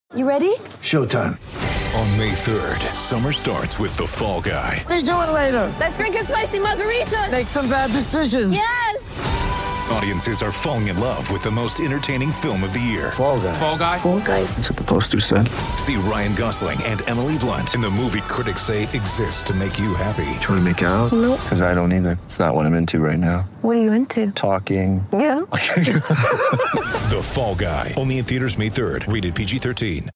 You ready? Showtime. On May 3rd, summer starts with The Fall Guy. Let's do it later. Let's drink a spicy margarita. Make some bad decisions. Yes! Audiences are falling in love with the most entertaining film of the year. Fall Guy. Fall Guy. Fall Guy. That's what the poster said. See Ryan Gosling and Emily Blunt in the movie critics say exists to make you happy. Trying to make it out? Nope. Because I don't either. It's not what I'm into right now. What are you into? Talking. Yeah. The Fall Guy. Only in theaters May 3rd. Rated PG-13.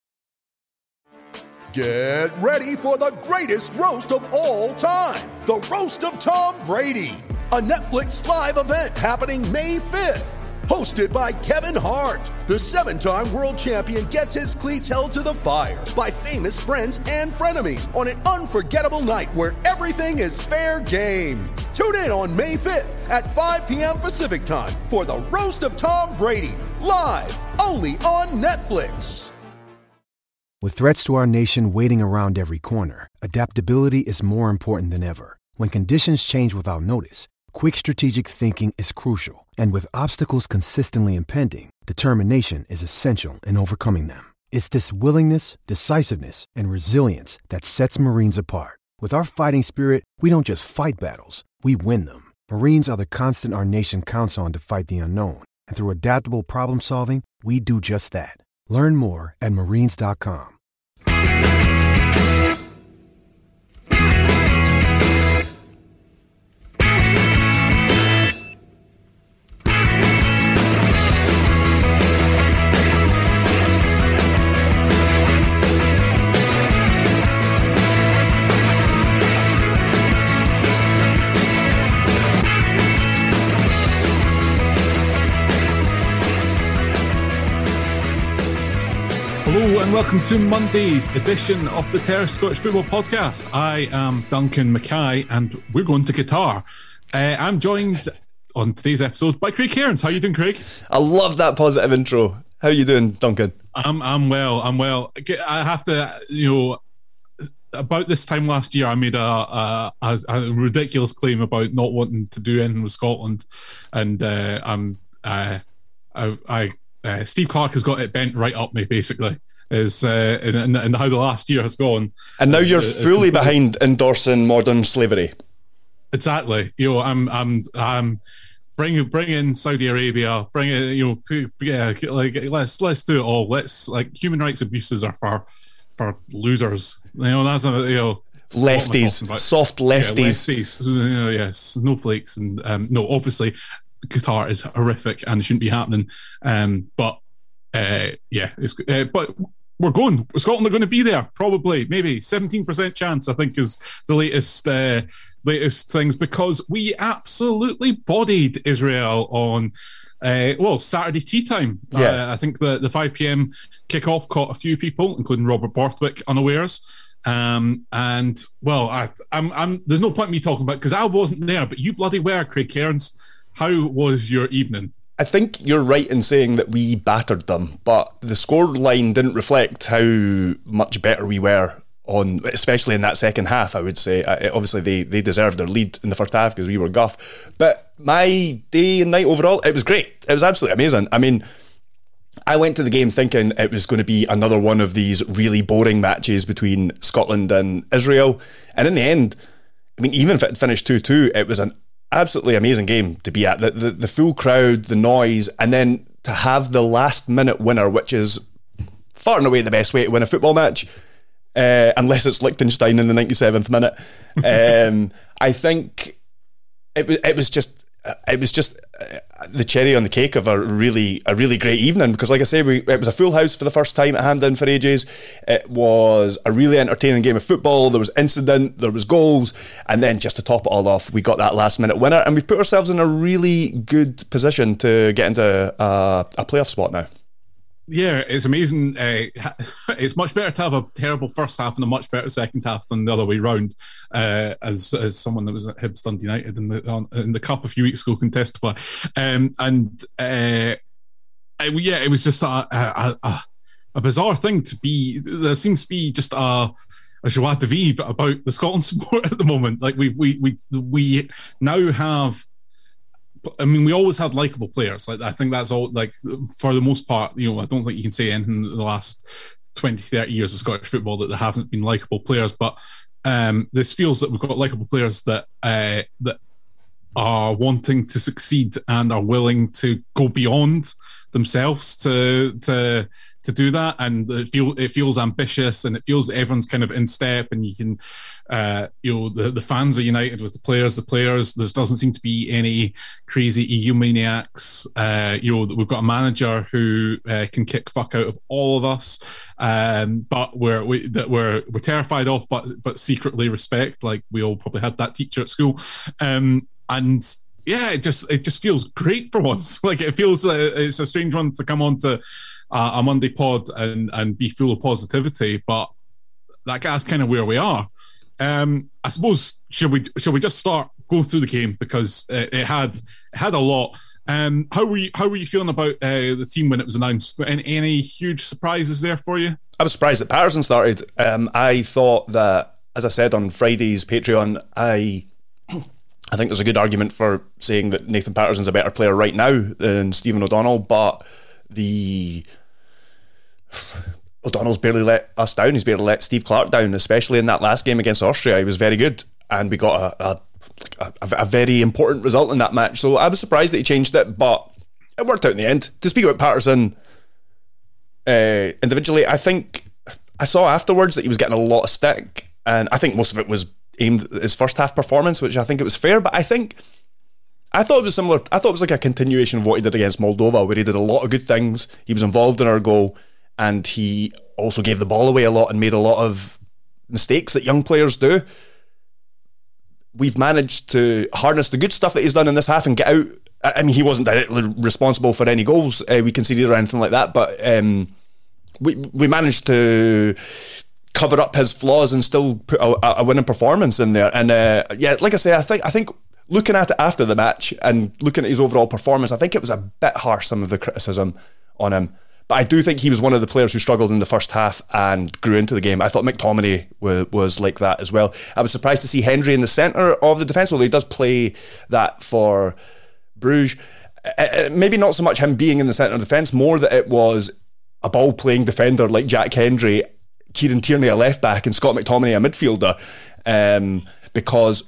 Get ready for the greatest roast of all time. The Roast of Tom Brady. A Netflix live event happening May 5th. Hosted by Kevin Hart. The 7-time world champion gets his cleats held to the fire by famous friends and frenemies on an unforgettable night where everything is fair game. Tune in on May 5th at 5 p.m. Pacific time for the Roast of Tom Brady. Live only on Netflix. With threats to our nation waiting around every corner, adaptability is more important than ever. When conditions change without notice, quick strategic thinking is crucial. And with obstacles consistently impending, determination is essential in overcoming them. It's this willingness, decisiveness, and resilience that sets Marines apart. With our fighting spirit, we don't just fight battles, we win them. Marines are the constant our nation counts on to fight the unknown. And through adaptable problem solving, we do just that. Learn more at marines.com. Hello and welcome to Monday's edition of the Terrace Scottish Football Podcast. I am Duncan Mackay and we're going to Qatar. I'm joined on today's episode by Craig Cairns. How are you doing, Craig? I love that positive intro. How are you doing, Duncan? I'm well. I have to, about this time last year, I made a ridiculous claim about not wanting to do anything with Scotland, and Steve Clarke has got it bent right up me, basically, and how the last year has gone. And now you're fully behind endorsing modern slavery. Exactly. I'm bring in Saudi Arabia. Bring it. Let's do it all. Human rights abuses are for losers. That's lefties, soft lefties. Yes, snowflakes, and no, obviously Qatar is horrific and it shouldn't be happening. But we're going. Scotland are going to be there, probably, maybe 17% chance, I think, is the latest things, because we absolutely bodied Israel on Saturday tea time. I think the 5 p.m. kickoff caught a few people, including Robert Borthwick, unawares. I'm there's no point in me talking about it because I wasn't there, but you bloody were, Craig Cairns. How was your evening? I think you're right in saying that we battered them, but the scoreline didn't reflect how much better we were especially in that second half, I would say. Obviously, they deserved their lead in the first half because we were guff. But my day and night overall, it was great. It was absolutely amazing. I mean, I went to the game thinking it was going to be another one of these really boring matches between Scotland and Israel. And in the end, I mean, even if it finished 2-2, it was an absolutely amazing game to be at. The full crowd, the noise, and then to have the last minute winner, which is far and away the best way to win a football match, unless it's Liechtenstein in the 97th minute. I think it was just the cherry on the cake of a really great evening, because, like I say, it was a full house for the first time at Hampden for ages. It was a really entertaining game of football. There was incident, there was goals, and then just to top it all off, we got that last minute winner, and we've put ourselves in a really good position to get into a playoff spot now. Yeah, it's amazing. It's much better to have a terrible first half and a much better second half than the other way round. As someone that was at Hibs Dundee United in the cup a few weeks ago can testify. It was just a bizarre thing to be. There seems to be just a joie de vivre about the Scotland support at the moment. Like we now have. I mean, we always had likeable players. Like, I think that's all. Like, for the most part, I don't think you can say anything in the last 20, 30 years of Scottish football that there hasn't been likeable players, but this feels that we've got likeable players that are wanting to succeed and are willing to go beyond themselves to do that, and it feels ambitious, and it feels that everyone's kind of in step, and you can the fans are united with the players. There doesn't seem to be any crazy EU maniacs. We've got a manager who can kick fuck out of all of us, but we're terrified of, but secretly respect. Like we all probably had that teacher at school, and yeah, it just feels great for once. Like it feels it's a strange one to come on to a Monday pod and be full of positivity, but that's kind of where we are. I suppose should we just start going through the game, because it had a lot. How were you feeling about the team when it was announced? Any huge surprises there for you? I was surprised that Patterson started. I thought that, as I said on Friday's Patreon, I think there's a good argument for saying that Nathan Patterson's a better player right now than Stephen O'Donnell, but O'Donnell's barely let us down. He's barely let Steve Clarke down, especially in that last game against Austria. He was very good, and we got a very important result in that match. So I was surprised that he changed it, but it worked out in the end. To speak about Patterson individually, I think I saw afterwards that he was getting a lot of stick, and I think most of it was aimed at his first half performance, which I think it was fair, but I thought it was similar. I thought it was like a continuation of what he did against Moldova, where he did a lot of good things. He was involved in our goal, and he also gave the ball away a lot and made a lot of mistakes that young players do. We've managed to harness the good stuff that he's done in this half and get out. I mean, he wasn't directly responsible for any goals we conceded or anything like that, but we managed to cover up his flaws and still put a winning performance in there. And yeah, like I say, I think looking at it after the match and looking at his overall performance, I think it was a bit harsh, some of the criticism on him. But I do think he was one of the players who struggled in the first half and grew into the game. I thought McTominay was like that as well. I was surprised to see Hendry in the centre of the defence, although he does play that for Bruges. Maybe not so much him being in the centre of defence, more that it was a ball-playing defender like Jack Hendry, Kieran Tierney a left-back, and Scott McTominay a midfielder, because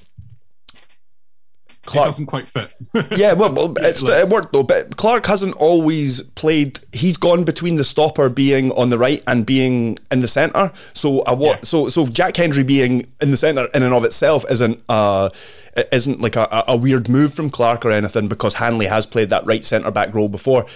Clarke doesn't quite fit. Yeah, well, it worked though. But Clarke hasn't always played. He's gone between the stopper being on the right and being in the centre. So so Jack Hendry being in the centre in and of itself isn't like a weird move from Clarke or anything, because Hanley has played that right centre back role before.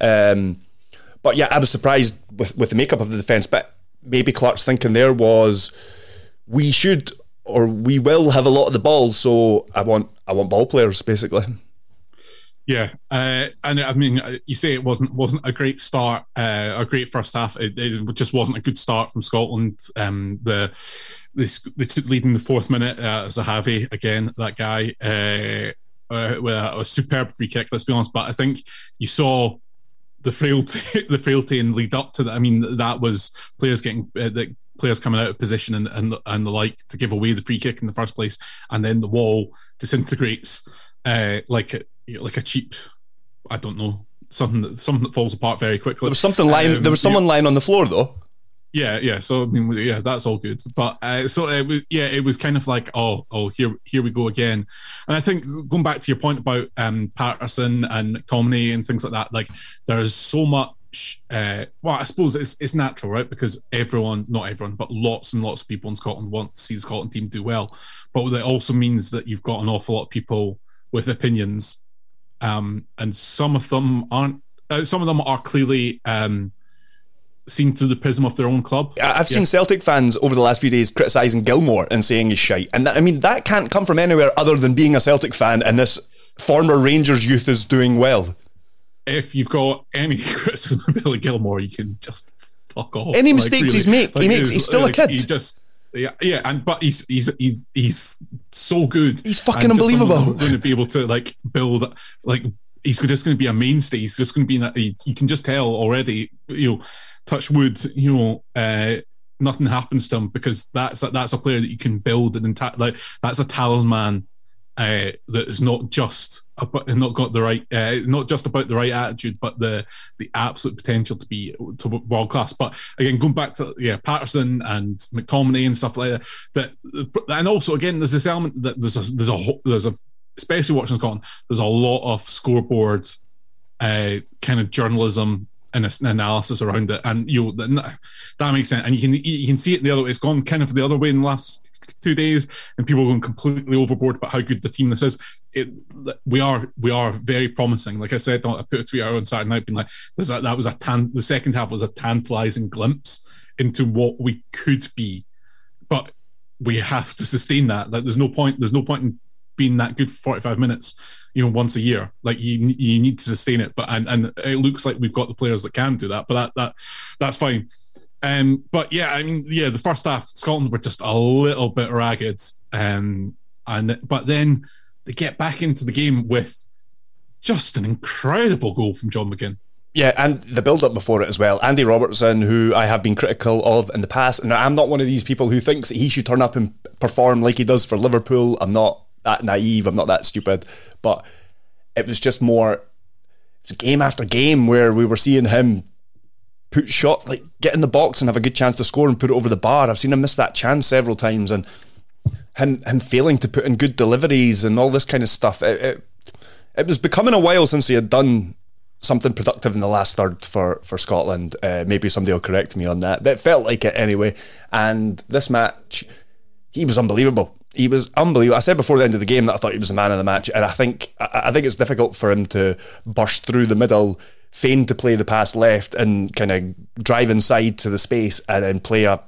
But yeah, I was surprised with the makeup of the defence. But maybe Clarke's thinking there was, we should or we will have a lot of the ball, so I want ball players, basically. Yeah, and I mean, you say it wasn't a great start, a great first half. It just wasn't a good start from Scotland. They took lead in the 4th minute. Zahavi again, that guy with a superb free kick. Let's be honest, but I think you saw the frailty and lead up to that. I mean, that was players getting players coming out of position and the like to give away the free kick in the first place, and then the wall disintegrates like a cheap, I don't know, something that falls apart very quickly. There was something lying. There was someone lying on the floor though. Yeah. So I mean, yeah, that's all good. But so it was kind of like, oh, here we go again. And I think going back to your point about Patterson and McTominay and things like that, like there's so much. Well, I suppose it's natural, right? Because not everyone, but lots and lots of people in Scotland want to see the Scotland team do well. But that also means that you've got an awful lot of people with opinions, and some of them aren't. Some of them are clearly seen through the prism of their own club. I've seen Celtic fans over the last few days criticising Gilmore and saying he's shite, and that can't come from anywhere other than being a Celtic fan, and this former Rangers youth is doing well. If you've got any criticism of Billy Gilmore, you can just fuck off. Any mistakes he's made, he's still a kid. He just, but he's so good. He's fucking unbelievable. Going to be able to build he's just going to be a mainstay. He's just going to be that. You can just tell already. Touch wood. Nothing happens to him, because that's a player that you can build and that's a talisman that is not just about the right attitude, but the absolute potential to be world class. But again, going back to Patterson and McTominay and stuff like that, and also again, there's this element that there's a especially watching Scotland, there's a lot of scoreboard kind of journalism and analysis around it, and that makes sense. And you can see it the other way. It's gone kind of the other way in the last 2 days, and people are going completely overboard about how good the team this is. We are very promising. Like I said, I put a tweet out on Saturday night being like, the second half was a tantalising glimpse into what we could be, but we have to sustain that. Like, there's no point in being that good for 45 minutes, once a year. Like, you need to sustain it. But and it looks like we've got the players that can do that. But that's fine. But the first half, Scotland were just a little bit ragged, but then they get back into the game with just an incredible goal from John McGinn. Yeah, and the build-up before it as well. Andy Robertson, who I have been critical of in the past, and I'm not one of these people who thinks that he should turn up and perform like he does for Liverpool. I'm not that naive, I'm not that stupid, but it was just more game after game where we were seeing him put shot, like get in the box and have a good chance to score and put it over the bar. I've seen him miss that chance several times, and him failing to put in good deliveries and all this kind of stuff. It was becoming a while since he had done something productive in the last third for Scotland. Maybe somebody will correct me on that, but it felt like it anyway. And this match, he was unbelievable. He was unbelievable. I said before the end of the game that I thought he was the man of the match, and I think it's difficult for him to burst through the middle, feign to play the pass left, and kind of drive inside to the space, and then play a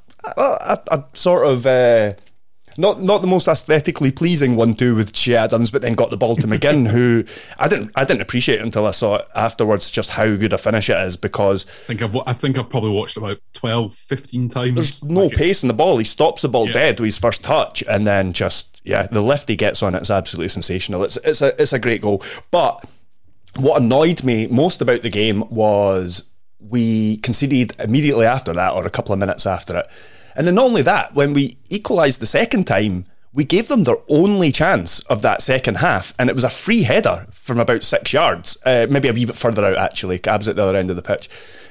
sort of not the most aesthetically pleasing 1-2 with Che Adams, but then got the ball to McGinn, who I didn't appreciate until I saw it afterwards just how good a finish it is, because I think I've probably watched about 12-15 times. There's no pace in the ball. He stops the ball dead with his first touch, and then the lift he gets on it is absolutely sensational. It's a great goal. But what annoyed me most about the game was we conceded immediately after that, or a couple of minutes after it. And then not only that, when we equalised the second time, we gave them their only chance of that second half, and it was a free header from about 6 yards, maybe a wee bit further out actually, Cabs at the other end of the pitch.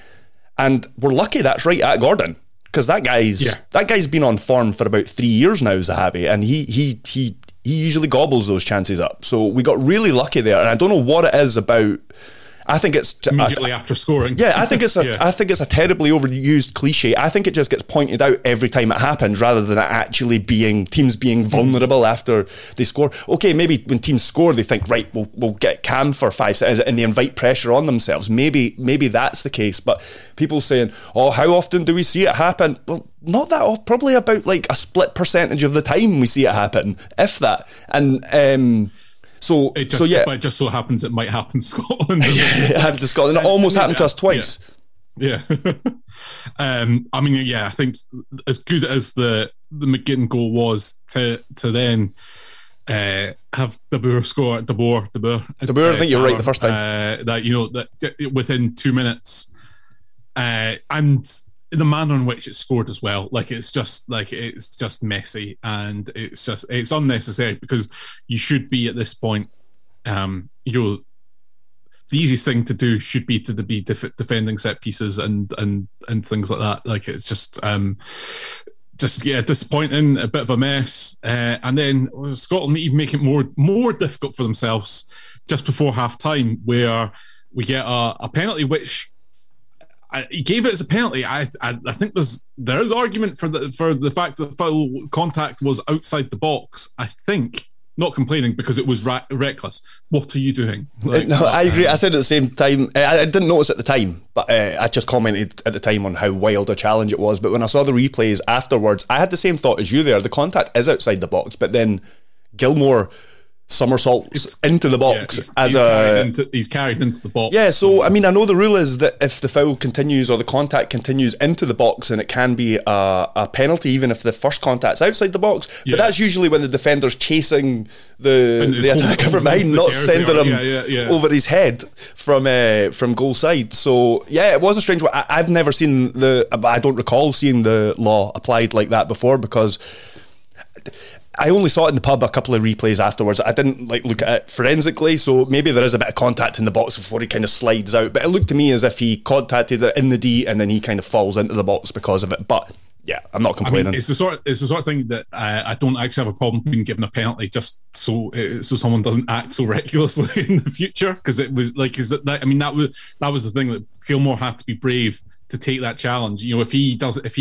And we're lucky that's right at Gordon, because that guy's been on form for about 3 years now, Zahavi, and he usually gobbles those chances up. So we got really lucky there, and I don't know what it is about. I think it's immediately after scoring. Yeah, I think it's a terribly overused cliche. I think it just gets pointed out every time it happens, rather than it actually being teams being vulnerable after they score. Okay, maybe when teams score, they think, right, we'll get Cam for 5 seconds, and they invite pressure on themselves. Maybe that's the case. But people saying, "Oh, how often do we see it happen?" Well, not that often. Probably about like a split percentage of the time we see it happen, if that. And It just so happens it might happen to Scotland. It happened to Scotland. It almost happened to us twice. Yeah. I think as good as the McGinn goal was to then have De Boer score. De Boer. I think you're right the first time. That within 2 minutes, and the manner in which it's scored as well, it's just messy, and it's unnecessary, because you should be at this point, the easiest thing to do should be to be defending set pieces and things like that. It's just disappointing, a bit of a mess, and then Scotland even make it more difficult for themselves just before half time, where we get a penalty which. He gave it as a penalty. I think there is argument for the fact that foul contact was outside the box. I think, not complaining, because it was reckless. What are you doing? No, I agree. I said at the same time, I didn't notice at the time, but I just commented at the time on how wild a challenge it was. But when I saw the replays afterwards, I had the same thought as you there. The contact is outside the box, but then Gilmore somersaults into the box he's carried into the box. Yeah, so I know the rule is that if the foul continues or the contact continues into the box, and it can be a penalty even if the first contact's outside the box. But that's usually when the defender's chasing the attacker from behind, not sending him over his head from goal side. So yeah, it was a strange one. I've never seen I don't recall seeing the law applied like that before, because I only saw it in the pub, a couple of replays afterwards. I didn't look at it forensically, so maybe there is a bit of contact in the box before he kind of slides out. But it looked to me as if he contacted it in the D and then he kind of falls into the box because of it. But yeah, I'm not complaining. I mean, it's the sort of thing that I don't actually have a problem being given a penalty just so someone doesn't act so recklessly in the future, because it was like, that was the thing, that Gilmore had to be brave to take that challenge. If he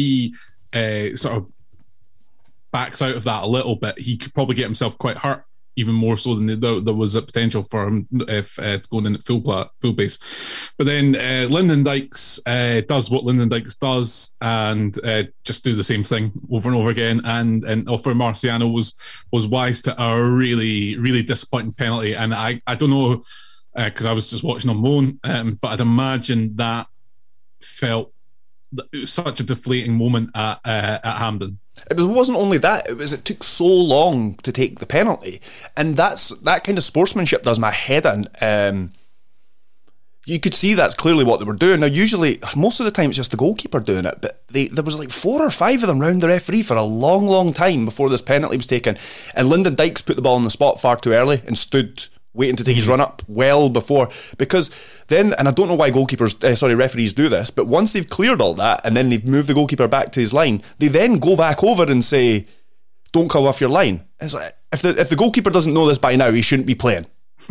sort of backs out of that a little bit, he could probably get himself quite hurt, even more so than there was a potential for him if going in at full base. But then Lyndon Dykes does what Lyndon Dykes does and just do the same thing over and over again. And Alfredo Marciano was wise to a really, really disappointing penalty. And I don't know, because I was just watching on Moan, but I'd imagine that felt such a deflating moment at Hampden. It wasn't only that, it took so long to take the penalty, and that kind of sportsmanship does my head in. You could see that's clearly what they were doing. Now, usually, most of the time, it's just the goalkeeper doing it, but there was like 4 or 5 of them round the referee for a long, long time before this penalty was taken, and Lyndon Dykes put the ball on the spot far too early and stood waiting to take his run up well before, because then, and I don't know why referees do this, but once they've cleared all that and then they've moved the goalkeeper back to his line, they then go back over and say, don't come off your line. It's like, if the goalkeeper doesn't know this by now, he shouldn't be playing.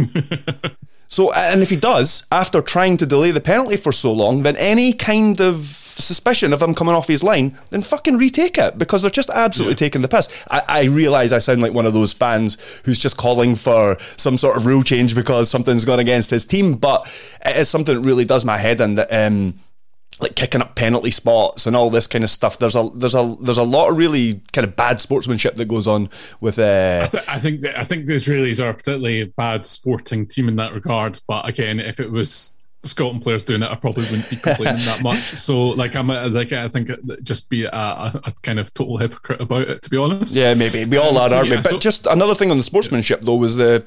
So, and if he does, after trying to delay the penalty for so long, then any kind of suspicion of him coming off his line, then fucking retake it, because they're just absolutely taking the piss. I realise I sound like one of those fans who's just calling for some sort of rule change because something's gone against his team, but it is something that really does my head in, that like kicking up penalty spots and all this kind of stuff. There's a lot of really kind of bad sportsmanship that goes on with. I think the Israelis are a particularly bad sporting team in that regard. But again, if it was Scotland players doing it, I probably wouldn't be complaining that much. So I think just be a kind of total hypocrite about it, to be honest. Yeah, maybe we all are, aren't we? But just another thing on the sportsmanship though was the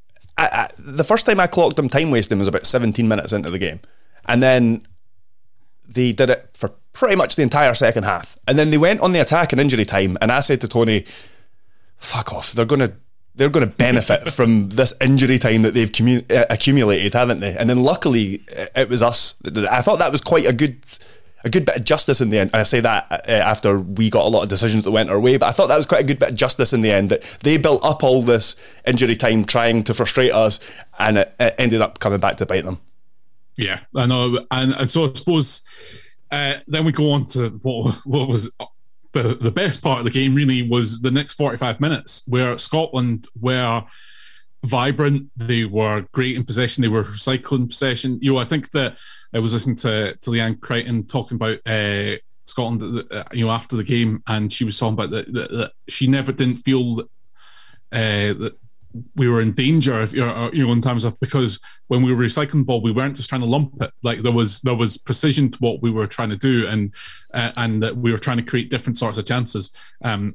first time I clocked them time wasting was about 17 minutes into the game, and then they did it for pretty much the entire second half, and then they went on the attack in injury time, and I said to Tony, fuck off, they're going to benefit from this injury time that they've accumulated, haven't they? And then luckily it was us. I thought that was quite a good bit of justice in the end. I say that after we got a lot of decisions that went our way, but I thought that was quite a good bit of justice in the end, that they built up all this injury time trying to frustrate us, and it ended up coming back to bite them. Yeah, I know, and so I suppose then we go on to what was the best part of the game. Really was the next 45 minutes, where Scotland were vibrant, they were great in possession, they were recycling possession. I think that I was listening to Leanne Crichton talking about Scotland, after the game, and she was talking about that she never didn't feel that we were in danger in terms of, because when we were recycling the ball, we weren't just trying to lump it. Like there was precision to what we were trying to do, and that we were trying to create different sorts of chances. I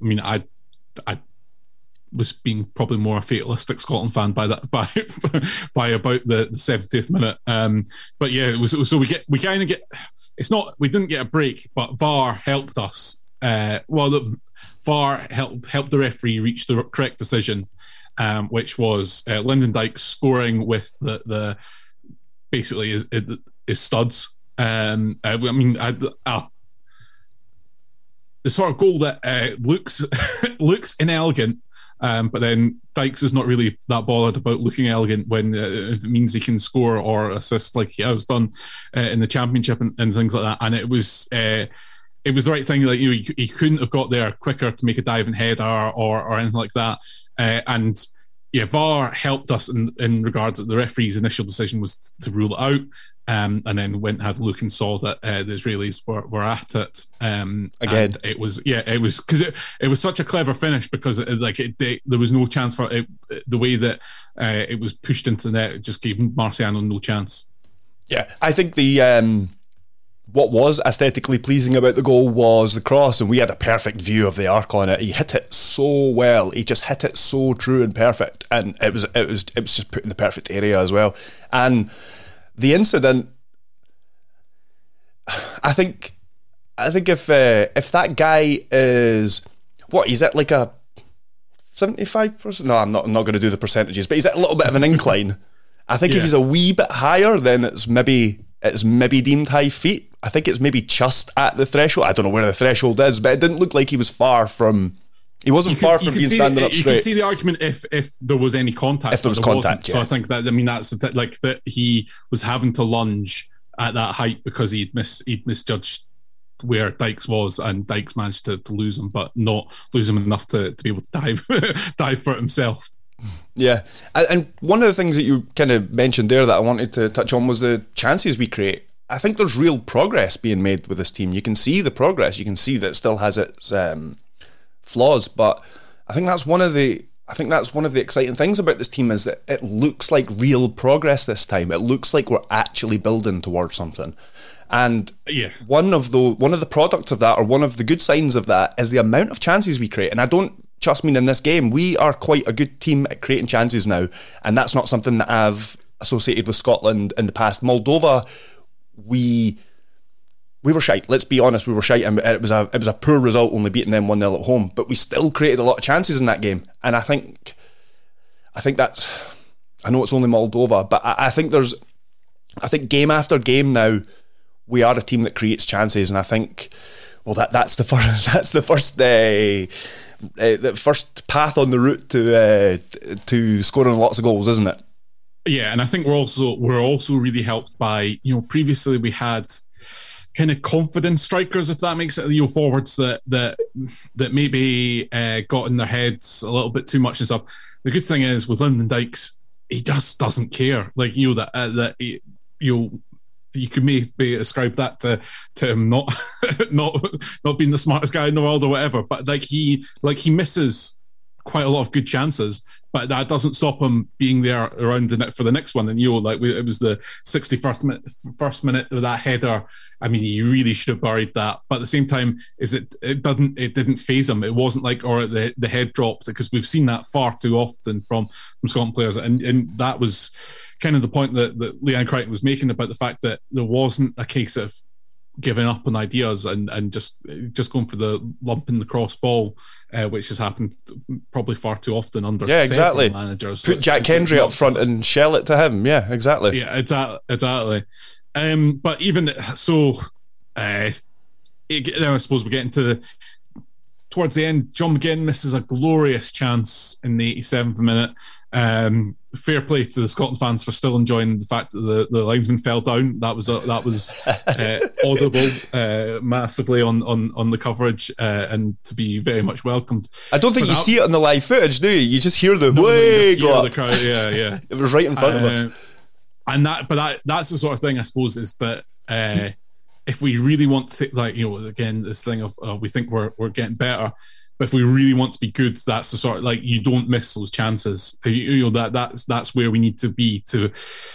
was being probably more a fatalistic Scotland fan by about the 70th minute. But yeah, it was, so we kind of get, it's not, we didn't get a break, but VAR helped us. VAR helped the referee reach the correct decision, which was Lyndon Dykes scoring with the basically his studs. The sort of goal that looks inelegant, but then Dykes is not really that bothered about looking elegant when it means he can score or assist like he has done in the Championship and things like that. And it was the right thing. Like he couldn't have got there quicker to make a diving header or anything like that. And yeah, VAR helped us in regards that the referee's initial decision was to rule it out, and then went and had a look and saw that the Israelis were at it. Again, it was because it was such a clever finish, because there was no chance for it. The way that it was pushed into the net, it just gave Marciano no chance. Yeah, I think what was aesthetically pleasing about the goal was the cross, and we had a perfect view of the arc on it. He hit it so well. He just hit it so true and perfect, and it was just put in the perfect area as well. And the incident, I think if that guy is, what, he's at like a 75%. No, I'm not going to do the percentages, but he's at a little bit of an incline. I think if he's a wee bit higher, then it's maybe deemed high feet. I think it's maybe just at the threshold. I don't know where the threshold is, but it didn't look like he was far from. He wasn't far from being standing up straight. You can see the argument if there was any contact. If there was contact, So I think that, I mean, that's like that he was having to lunge at that height because he'd misjudged where Dykes was, and Dykes managed to lose him, but not lose him enough to be able to dive for it himself. Yeah, and one of the things that you kind of mentioned there that I wanted to touch on was the chances we create. I think there's real progress being made with this team. You can see the progress. You can see that it still has its flaws, but I think that's one of the exciting things about this team is that it looks like real progress this time. It looks like we're actually building towards something. And one of the products of that, or one of the good signs of that, is the amount of chances we create. And I don't just mean in this game. We are quite a good team at creating chances now, and that's not something that I've associated with Scotland in the past. Moldova, we were shite. Let's be honest, we were shite, and it was a poor result, only beating them 1-0 at home. But we still created a lot of chances in that game, and I think that's. I know it's only Moldova, but I think game after game now, we are a team that creates chances, and I think, well, that's the first path on the route to scoring lots of goals, isn't it? Yeah, and I think we're also really helped by, previously we had kind of confident strikers, if that makes it, forwards that maybe got in their heads a little bit too much and stuff. The good thing is with Lyndon Dykes, he just doesn't care. Like, you could maybe ascribe that to him not being the smartest guy in the world or whatever, but he misses quite a lot of good chances, but that doesn't stop him being there around the net for the next one. And it was the 61st minute of that header. I mean, he really should have buried that, but at the same time, it didn't faze him. It wasn't like, or the head dropped, because we've seen that far too often from Scotland players, and that was kind of the point that Leanne Crichton was making about the fact that there wasn't a case of giving up on ideas and just going for the lump in the cross ball, which has happened probably far too often under several managers. Put Jack Hendry up front and shell it to him. Yeah, exactly. Yeah, exactly. But even so, now I suppose we're getting towards the end. John McGinn misses a glorious chance in the 87th minute. Fair play to the Scotland fans for still enjoying the fact that the linesman fell down. That was audible massively on the coverage, and to be very much welcomed. I don't think you see it on the live footage, do you? You just hear the go up. The crowd. Yeah. It was right in front of us. And that's the sort of thing, I suppose, is that if we really want to, again, this thing of we think we're getting better. But if we really want to be good, that's the sort of, you don't miss those chances. That's where we need to be to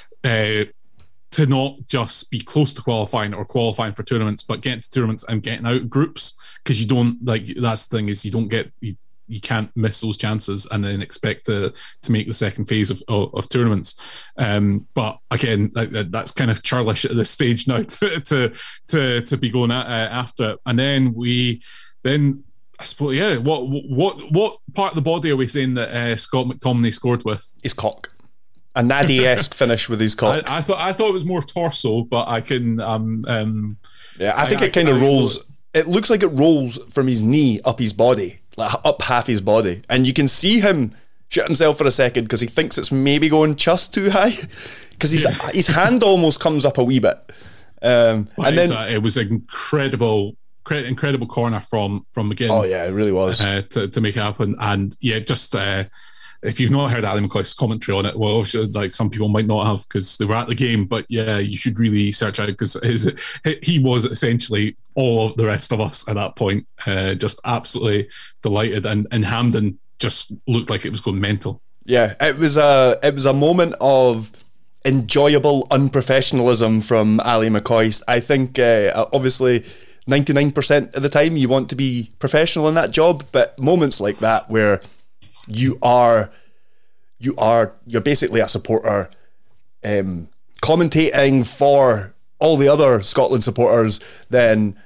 not just be close to qualifying or qualifying for tournaments, but getting to tournaments and getting out of groups, because you don't, that's the thing, is you can't miss those chances and then expect to make the second phase of tournaments. But again, that's kind of churlish at this stage now to be going after it. And then I suppose, yeah. What part of the body are we saying that Scott McTominay scored with? His cock. A Nadi-esque finish with his cock. I thought it was more torso, but I can. I think it kind of rolls. It looks like it rolls from his knee up his body, up half his body, and you can see him shit himself for a second because he thinks it's maybe going just too high, because his hand almost comes up a wee bit. And then it was incredible corner from McGinn. Oh yeah, it really was to make it happen. And yeah, just if you've not heard Ali McCoist's commentary on it, well, some people might not have because they were at the game, but yeah, you should really search out, because he was essentially all of the rest of us at that point, just absolutely delighted, and Hampden just looked like it was going mental. Yeah, it was a moment of enjoyable unprofessionalism from Ali McCoist. I think obviously 99% of the time you want to be professional in that job, but moments like that where you're basically a supporter commentating for all the other Scotland supporters, then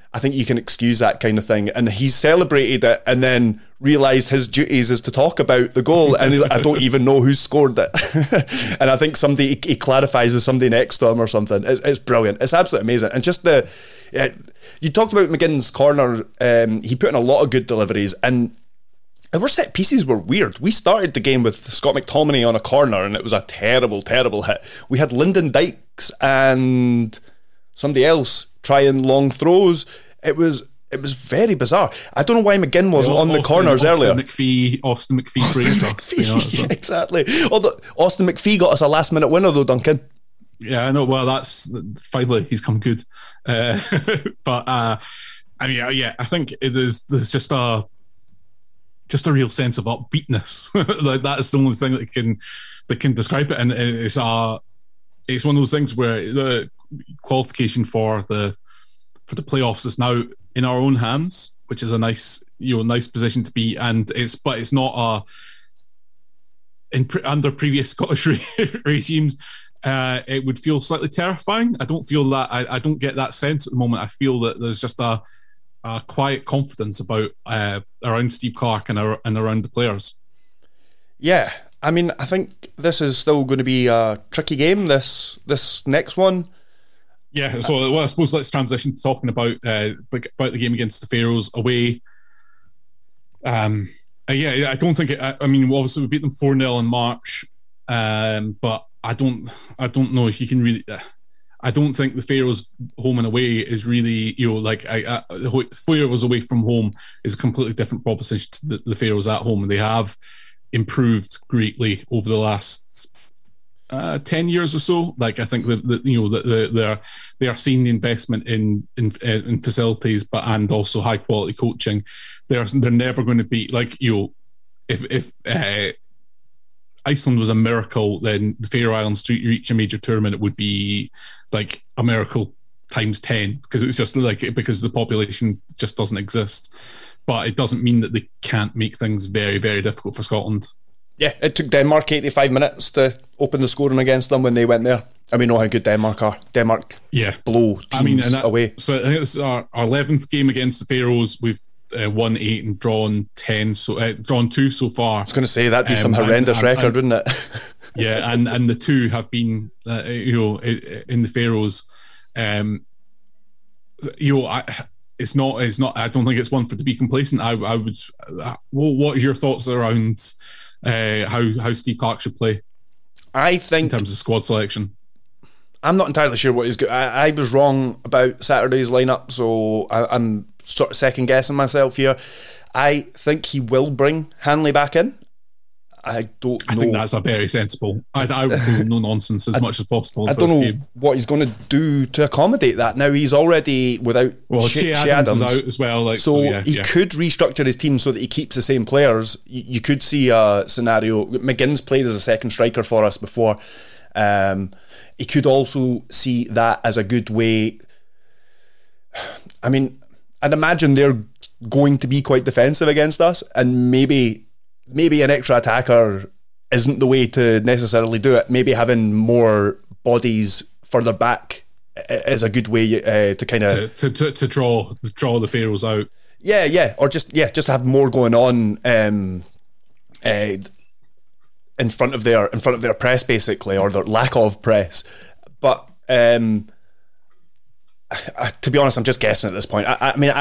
I think you can excuse that kind of thing. And he celebrated it and then realised his duties is to talk about the goal. And he's like, I don't even know who scored it. And I think he clarifies with somebody next to him or something. It's brilliant. It's absolutely amazing. And just you talked about McGinn's corner. He put in a lot of good deliveries, and our set pieces were weird. We started the game with Scott McTominay on a corner, and it was a terrible, terrible hit. We had Lyndon Dykes and somebody else trying long throws. It was very bizarre. I don't know why McGinn wasn't on the corners earlier. Austin McPhee praised us. You know, so. Exactly. Although Austin McPhee got us a last minute winner though, Duncan. Yeah, I know. Well, that's finally he's come good. But I mean, yeah, I think there's just a real sense of upbeatness. Like that's the only thing that can describe it, and it's one of those things where the qualification for the playoffs is now in our own hands, which is a nice position to be. And it's not under previous Scottish regimes. It would feel slightly terrifying. I don't feel that. I don't get that sense at the moment. I feel that there's just a quiet confidence about around Steve Clarke and around the players. Yeah, I mean, I think this is still going to be a tricky game. This next one. Yeah, so I suppose let's transition to talking about the game against the Faroes away. I don't think I mean, obviously we beat them 4-0 in March, but I don't know if you can really. I don't think the Faroes home and away is really, the Faroes away from home is a completely different proposition to the Faroes at home, and they have improved greatly over the last 10 years or so. Like I think that they are seeing the investment in facilities, and also high quality coaching. They're never going to be if Iceland was a miracle, then the Faroe Islands to reach a major tournament, it would be like a miracle times 10, because it's just because the population just doesn't exist. But it doesn't mean that they can't make things very, very difficult for Scotland. Yeah, it took Denmark 85 minutes to open the scoring against them when they went there. And we know how good Denmark are. Denmark blow teams away. So I think this is our 11th game against the Faroes. We've won 8 and drawn 10, drawn 2 so far. I was going to say that'd be some horrendous record, wouldn't it? Yeah, and the 2 have been in the Faroes. It's not. I don't think it's one for to be complacent. I would. What are your thoughts around how Steve Clarke should play? I think in terms of squad selection, I'm not entirely sure what he's good. I was wrong about Saturday's lineup, so I'm sort of second guessing myself here. I think he will bring Hanley back in. I don't know. I think that's a very sensible. I would do no nonsense as much as possible. I don't know what he's going to do to accommodate that. Now he's already without Shea Adams is out as well. He could restructure his team so that he keeps the same players. You could see a scenario. McGinn's played as a second striker for us before. He could also see that as a good way. I mean, I'd imagine they're going to be quite defensive against us, and maybe an extra attacker isn't the way to necessarily do it. Maybe having more bodies further back is a good way to kind of to draw the Faroes out. Yeah, or just have more going on in front of their press, basically, or their lack of press. But to be honest, I'm just guessing at this point.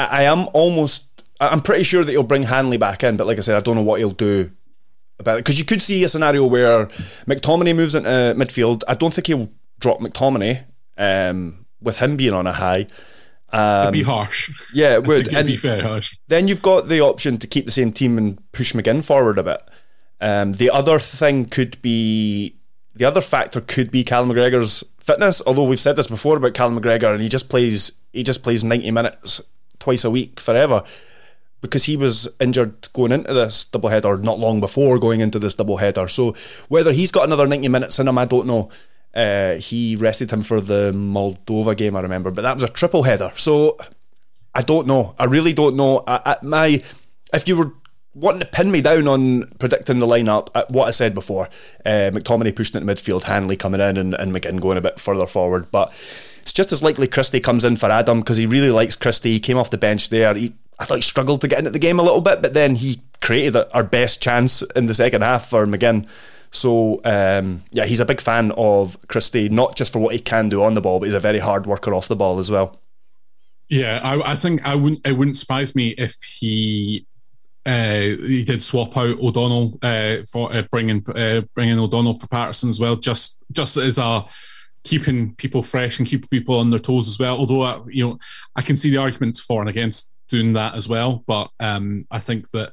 I'm pretty sure that he'll bring Hanley back in, but like I said, I don't know what he'll do about it, because you could see a scenario where McTominay moves into midfield. I don't think he'll drop McTominay, with him being on a high. It'd be harsh. Yeah, it would. It'd be very harsh. Then you've got the option to keep the same team and push McGinn forward a bit. The other factor could be Callum McGregor's fitness, although we've said this before about Callum McGregor, and he just plays 90 minutes twice a week forever, because he was injured going into this doubleheader, not long before going into this doubleheader. So whether he's got another 90 minutes in him, I don't know. He rested him for the Moldova game, I remember, but that was a triple header. So I don't know. I really don't know. If you were wanting to pin me down on predicting the lineup, what I said before, McTominay pushing it to midfield, Hanley coming in, and McGinn going a bit further forward. But it's just as likely Christie comes in for Adam because he really likes Christie. He came off the bench there. I thought he struggled to get into the game a little bit, but then he created our best chance in the second half for McGinn. So, he's a big fan of Christie, not just for what he can do on the ball, but he's a very hard worker off the ball as well. Yeah, I think it wouldn't surprise me if he did swap out O'Donnell for bringing O'Donnell for Patterson as well, just as a keeping people fresh and keeping people on their toes as well. Although I can see the arguments for and against doing that as well, but I think that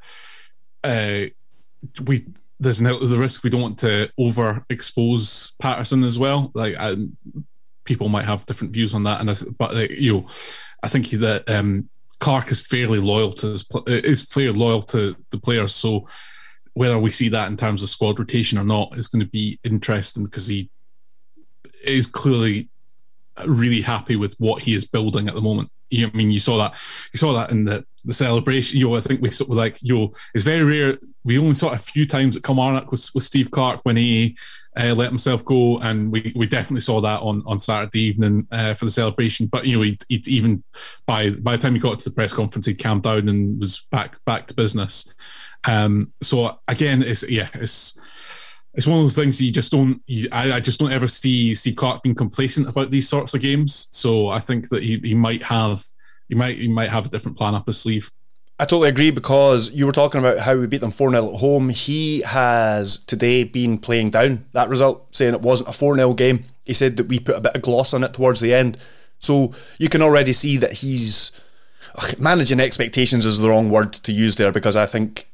there's a risk we don't want to overexpose Patterson as well. Like people might have different views on that, I think that Clark is fairly loyal to the players. So whether we see that in terms of squad rotation or not is going to be interesting because he is clearly really happy with what he is building at the moment. You saw that in the celebration. I think it's very rare. We only saw it a few times at Kilmarnock with Steve Clark when he let himself go, and we definitely saw that on Saturday evening for the celebration. But he even by the time he got to the press conference, he'd calmed down and was back to business. So again, it's one of those things you just don't. I just don't ever see Steve Clark being complacent about these sorts of games. So I think that he might have a different plan up his sleeve. I totally agree, because you were talking about how we beat them 4-0 at home. He has today been playing down that result, saying it wasn't a 4-0 game. He said that we put a bit of gloss on it towards the end. So you can already see that he's managing expectations is the wrong word to use there, because I think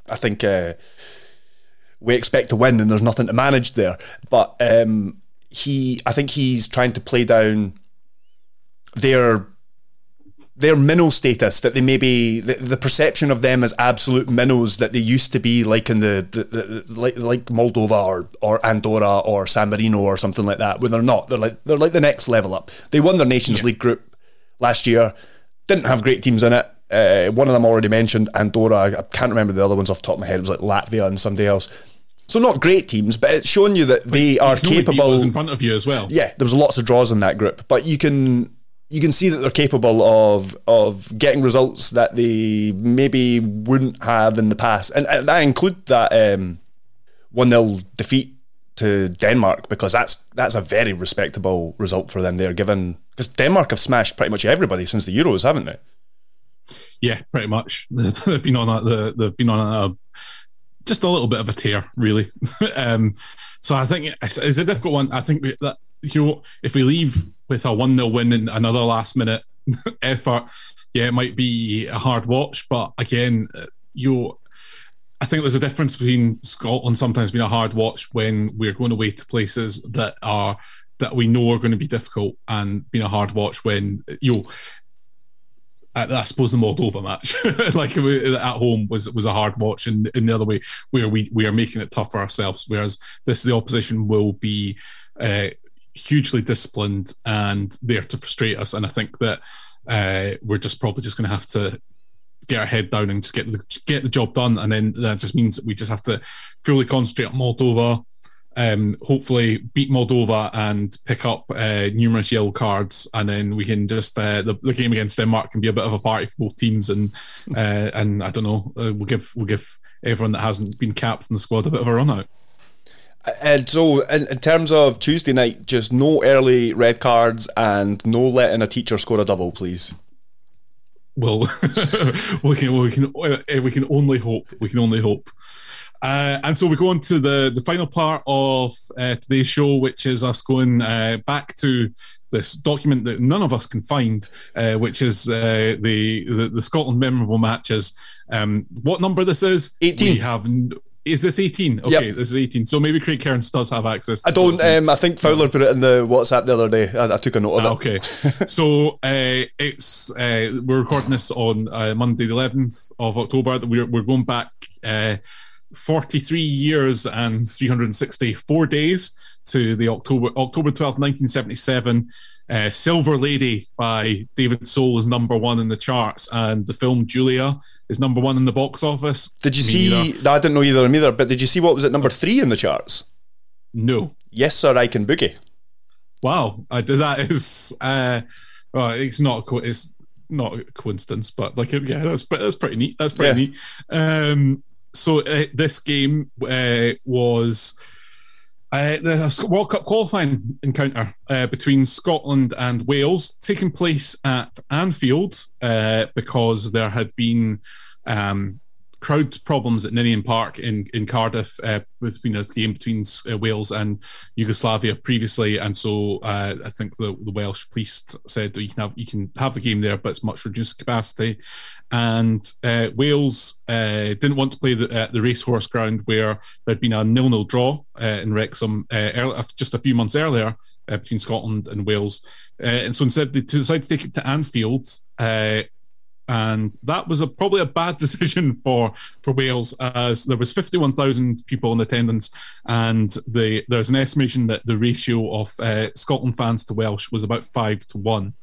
we expect to win and there's nothing to manage there. But I think he's trying to play down their minnow status, that they maybe the perception of them as absolute minnows that they used to be, like in like Moldova or Andorra or San Marino or something like that, when they're not. They're like the next level up. They won their Nations League group last year, didn't have great teams in it. One of them already mentioned, Andorra. I can't remember the other ones off the top of my head. It was like Latvia and somebody else. So not great teams, but it's showing you that they are capable. In front of you as well. Yeah, there was lots of draws in that group, but you can see that they're capable of getting results that they maybe wouldn't have in the past, and I include that 1-0 defeat to Denmark, because that's a very respectable result for them there, given because Denmark have smashed pretty much everybody since the Euros, haven't they? Yeah, pretty much. They've been on just a little bit of a tear, really. So I think it's a difficult one. I think that if we leave with a 1-0 win and another last minute effort, it might be a hard watch. But again, I think there's a difference between Scotland sometimes being a hard watch when we're going away to places that we know are going to be difficult, and being a hard watch when I suppose the Moldova match, like at home, was a hard watch, and in the other way, where we are making it tough for ourselves. Whereas the opposition will be hugely disciplined and there to frustrate us. And I think that we're probably just going to have to get our head down and just get the job done. And then that just means that we just have to fully concentrate on Moldova. Hopefully beat Moldova and pick up numerous yellow cards, and then we can just the game against Denmark can be a bit of a party for both teams, and I don't know, we'll give everyone that hasn't been capped in the squad a bit of a run out. And so in terms of Tuesday night, just no early red cards and no letting a teacher score a double, please. Well, we can only hope. And so we go on to the final part of today's show, which is us going back to this document that none of us can find, which is the Scotland memorable matches. What number this is? 18. Is this 18? Okay, yep. This is 18. So maybe Craig Kearns does have access to I don't. I think Fowler put it in the WhatsApp the other day. I took a note of it. Okay. So it's we're recording this on Monday the 11th of October. We're going back 43 years and 364 days to the October 12th, 1977. Silver Lady by David Soul is number one in the charts, and the film Julia is number one in the box office. Did you see? No, I didn't know either of them either, but did you see what was at number 3 in the charts? No. Yes Sir, I Can Boogie. Wow, that is well, it's not a coincidence, but like yeah, that's pretty neat. That's pretty neat. So this game was the World Cup qualifying encounter between Scotland and Wales, taking place at Anfield because there had been crowd problems at Ninian Park in Cardiff with a game between Wales and Yugoslavia previously, and so I think the Welsh police said that you can have the game there, but it's much reduced capacity. And Wales didn't want to play at the Racehorse Ground, where there'd been a 0-0 draw in Wrexham just a few months earlier between Scotland and Wales, and so instead they decided to take it to Anfield. And that was probably a bad decision for Wales, as there was 51,000 people in attendance, and there's an estimation that the ratio of Scotland fans to Welsh was about 5-1.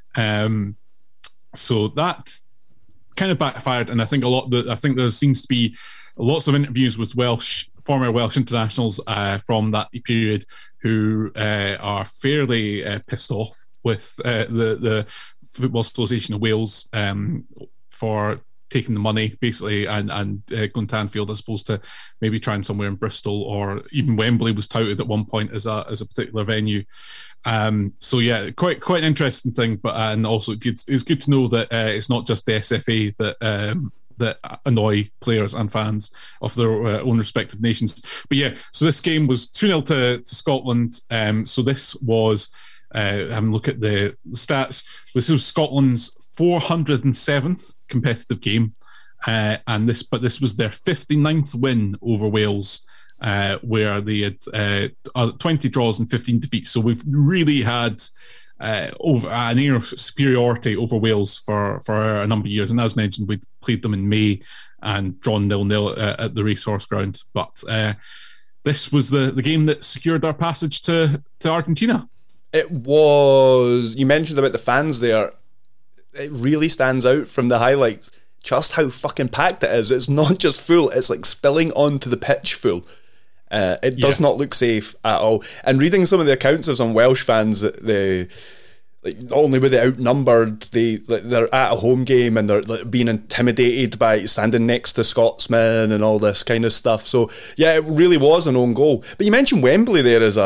So that kind of backfired, and I think there seems to be lots of interviews with former Welsh internationals from that period who are fairly pissed off with the Football Association of Wales for taking the money basically and going to Anfield as opposed to maybe trying somewhere in Bristol, or even Wembley was touted at one point as a particular venue. So yeah, quite an interesting thing, but and also it's good to know that it's not just the SFA that annoy players and fans of their own respective nations. But yeah, so this game was 2-0 to Scotland. So this was having a look at the stats. This was Scotland's 407th competitive game, and this was their 59th win over Wales, where they had 20 draws and 15 defeats. So we've really had over an air of superiority over Wales for a number of years. And as mentioned, we played them in May and drawn 0-0 at the Racehorse Ground. But this was the game that secured our passage to Argentina. It was, you mentioned about the fans there, it really stands out from the highlights just how fucking packed it is. It's not just full, it's like spilling onto the pitch full. It does not look safe at all. And reading some of the accounts of some Welsh fans, not only were they outnumbered, they're at a home game and they're being intimidated by standing next to Scotsmen and all this kind of stuff. So yeah, it really was an own goal. But you mentioned Wembley there as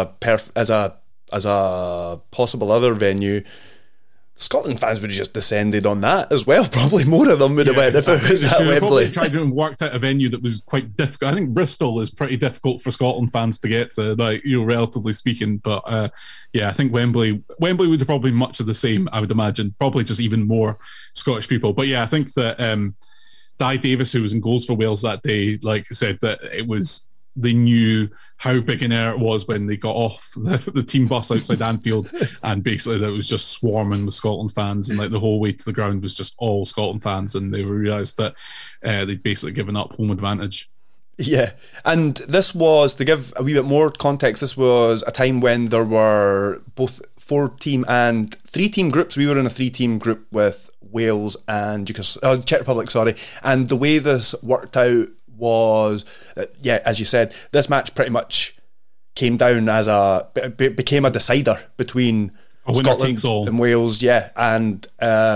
a possible other venue. Scotland fans would have just descended on that as well. Probably more of them would have went if it was at Wembley. Probably tried to work out a venue that was quite difficult. I think Bristol is pretty difficult for Scotland fans to get to, relatively speaking. But I think Wembley would have probably much of the same, I would imagine. Probably just even more Scottish people. But yeah, I think that Di Davis, who was in goals for Wales that day, like I said, that they knew how big an air it was when they got off the team bus outside Anfield, and basically that was just swarming with Scotland fans, and like the whole way to the ground was just all Scotland fans, and they realised that they'd basically given up home advantage. Yeah, and this was, to give a wee bit more context, this was a time when there were both 4-team and 3-team groups. We were in a 3-team group with Wales and Czech Republic, and the way this worked out was, as you said, this match pretty much came down as became a decider between Scotland and Wales, and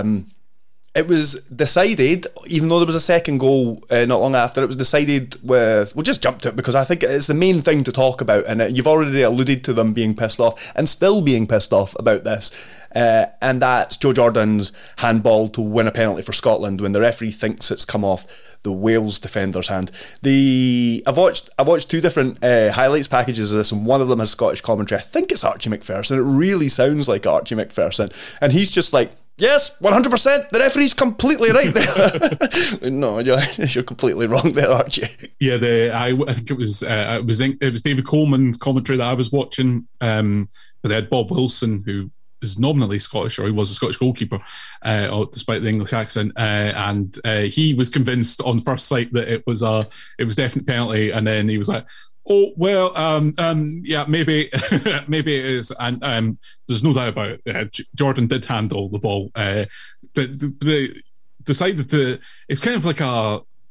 it was decided, even though there was a second goal not long after, it was decided with, we'll just jump to it because I think it's the main thing to talk about, and you've already alluded to them being pissed off and still being pissed off about this, and that's Joe Jordan's handball to win a penalty for Scotland when the referee thinks it's come off the Wales defender's hand. I've watched 2 different highlights packages of this, and one of them has Scottish commentary. I think it's Archie Macpherson. It really sounds like Archie Macpherson, and he's just like, yes, 100%, the referee's completely right there. No, you're completely wrong there, Archie. Yeah, I think it was David Coleman's commentary that I was watching, but they had Bob Wilson, who is nominally Scottish, or he was a Scottish goalkeeper, despite the English accent, and he was convinced on first sight that it was definite penalty, and then he was like, oh well, yeah, maybe maybe it is, and there's no doubt about it. Jordan did handle the ball, but they decided to. It's kind of like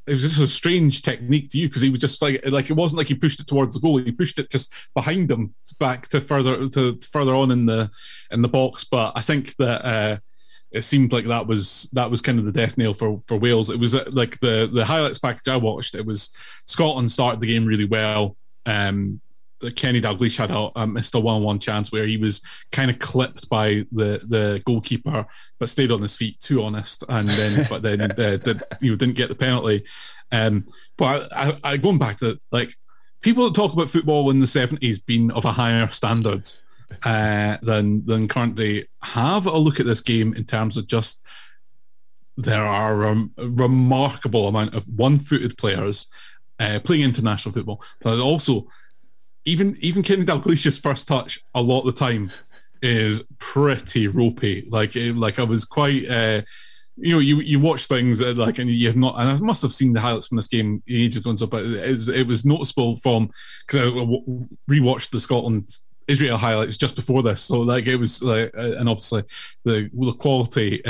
it was just a strange technique to you because he was just like it wasn't like he pushed it towards the goal. He pushed it just behind him back to further on in the box. But I think that it seemed like that was kind of the death nail for Wales. It was like the highlights package I watched. It was Scotland started the game really well. Kenny Dalglish had missed a 1-on-1 chance where he was kind of clipped by the goalkeeper, but stayed on his feet. Too honest, and then didn't get the penalty. But I going back to like people that talk about football in the 70s being of a higher standard than currently. Have a look at this game in terms of just there are a remarkable amount of one-footed players playing international football, but also. Even Kenny Dalglish's first touch a lot of the time is pretty ropey. Like I was quite, you watch things and you have not. And I must have seen the highlights from this game ages ago, but it was noticeable from because I rewatched the Scotland Israel highlights just before this, so like it was like, and obviously the quality,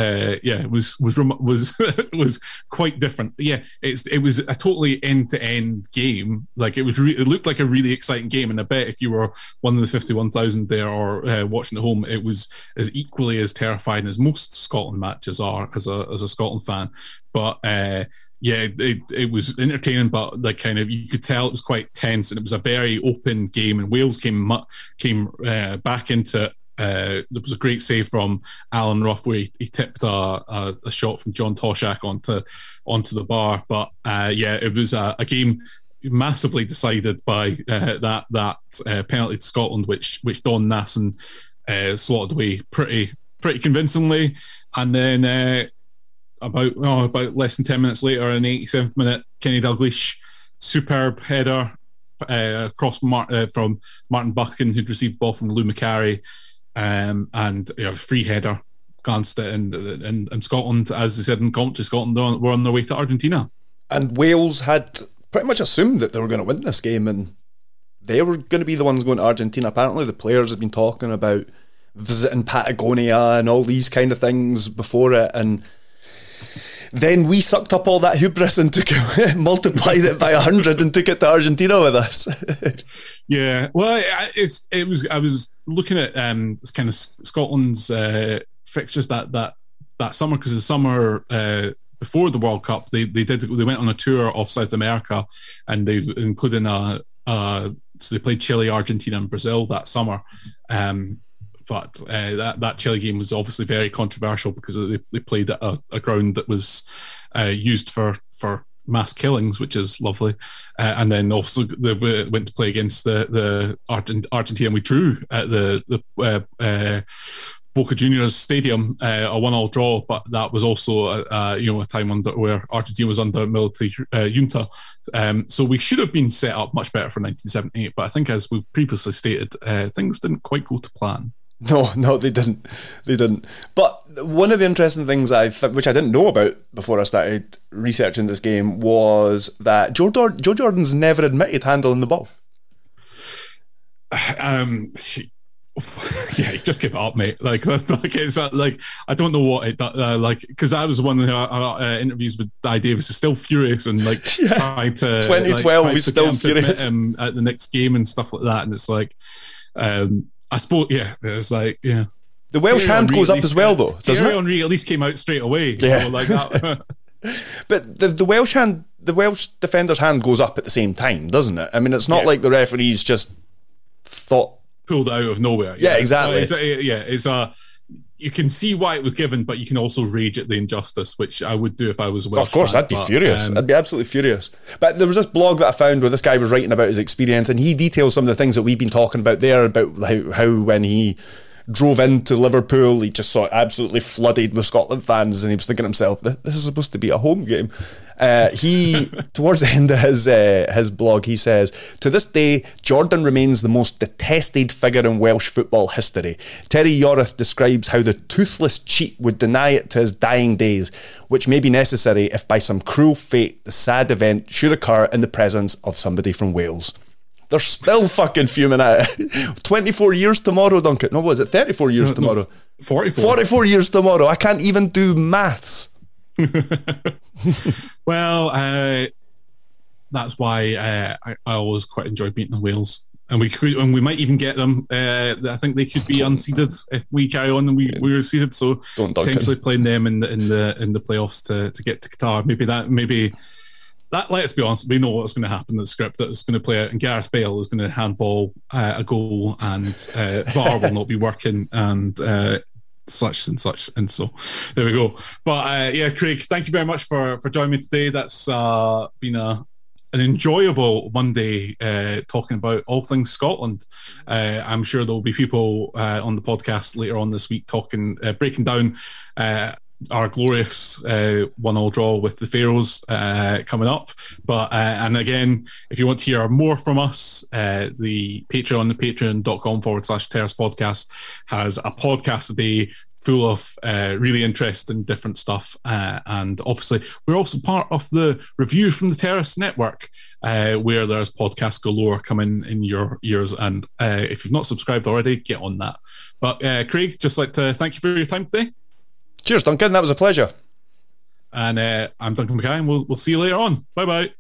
was quite different. Yeah, it was a totally end-to-end game. Like it looked like a really exciting game, and I bet if you were one of the 51,000 there or watching at home, it was as equally as terrifying as most Scotland matches are as a Scotland fan. But it was entertaining, but like kind of you could tell it was quite tense, and it was a very open game. And Wales came back into it. There was a great save from Alan Rough where he tipped a shot from John Toshak onto the bar. But it was a game massively decided by that penalty to Scotland, which Don Nasson slotted away pretty convincingly, and then. About less than 10 minutes later, in the 87th minute, Kenny Dalglish, superb header across from Martin Buchan, who'd received the ball from Lou Macari, and free header, glanced it, and Scotland, as they said in commentary, Scotland were on their way to Argentina. And Wales had pretty much assumed that they were going to win this game, and they were going to be the ones going to Argentina. Apparently, the players had been talking about visiting Patagonia and all these kind of things before it, and then we sucked up all that hubris and multiplied it by 100 and took it to Argentina with us. Yeah, well, I was looking at kind of Scotland's fixtures that summer, because the summer before the World Cup they went on a tour of South America, and they included so they played Chile, Argentina, and Brazil that summer. But that Chile game was obviously very controversial because they played at a ground that was used for mass killings, which is lovely. And then also they went to play against the Argentina, and we drew at the Boca Juniors Stadium, a 1-1 draw. But that was also a time where Argentina was under military junta. So we should have been set up much better for 1978. But I think, as we've previously stated, things didn't quite go to plan. No, they didn't. But one of the interesting things which I didn't know about before I started researching this game, was that Joe Jordan's never admitted handling the ball. He just give it up, mate. It's like I don't know what it because I was one who interviews with Di Davis is still furious and trying to 2012 he's still furious him at the next game and stuff like that, and it's like. I suppose, it's like, yeah. The Welsh hand goes up as well, though, doesn't it? Thierry Henry at least came out straight away. Yeah. Like that. But the Welsh defender's hand goes up at the same time, doesn't it? I mean, it's not like the referees just pulled it out of nowhere. Yeah, exactly. It's you can see why it was given, but you can also rage at the injustice, which I would do if I was a Welsh Of course, fan, I'd be furious. I'd be absolutely furious. But there was this blog that I found where this guy was writing about his experience, and he details some of the things that we've been talking about there, about how when he drove into Liverpool, he just saw it absolutely flooded with Scotland fans, and he was thinking to himself, this is supposed to be a home game. He, towards the end of his blog, he says, "To this day, Jordan remains the most detested figure in Welsh football history. Terry Yorath describes how the toothless cheat would deny it to his dying days, which may be necessary if by some cruel fate the sad event should occur in the presence of somebody from Wales." They're still fucking fuming at it. 24 years tomorrow, Duncan. No, what is it? 34 years tomorrow. 44. 44 years tomorrow. I can't even do maths. Well, that's why I always quite enjoy beating the Wales. And we might even get them. I think they could be unseeded if we carry on and we were seeded. So potentially playing them in the playoffs to get to Qatar. Maybe that. Let's be honest, we know what's going to happen. The script that is going to play out, and Gareth Bale is going to handball a goal, and VAR will not be working, and such and such. And so there we go. But Craig, thank you very much for joining me today. That's been an enjoyable Monday talking about all things Scotland. I'm sure there'll be people on the podcast later on this week breaking down our glorious 1-1 draw with the Faroes coming up. But and again, if you want to hear more from us, the patreon.com/Terrace Podcast has a podcast a day full of really interesting different stuff, and obviously we're also part of the Review from the Terrace Network, where there's podcasts galore coming in your ears, and if you've not subscribed already, get on that. But Craig, just like to thank you for your time today. Cheers, Duncan, that was a pleasure. And I'm Duncan Mackay, and we'll see you later on. Bye bye.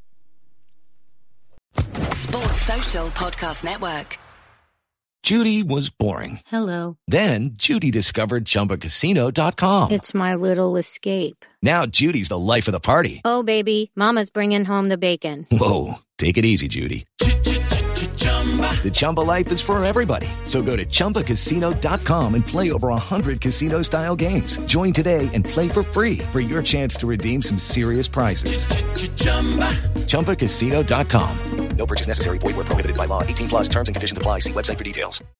Sports Social Podcast Network. Judy was boring. Hello. Then Judy discovered ChumbaCasino.com. It's my little escape. Now Judy's the life of the party. Oh, baby, mama's bringing home the bacon. Whoa, take it easy, Judy. The Chumba life is for everybody. So go to ChumbaCasino.com and play over 100 casino-style games. Join today and play for free for your chance to redeem some serious prizes. ChumbaCasino.com. No purchase necessary. Void where prohibited by law. 18+ terms and conditions apply. See website for details.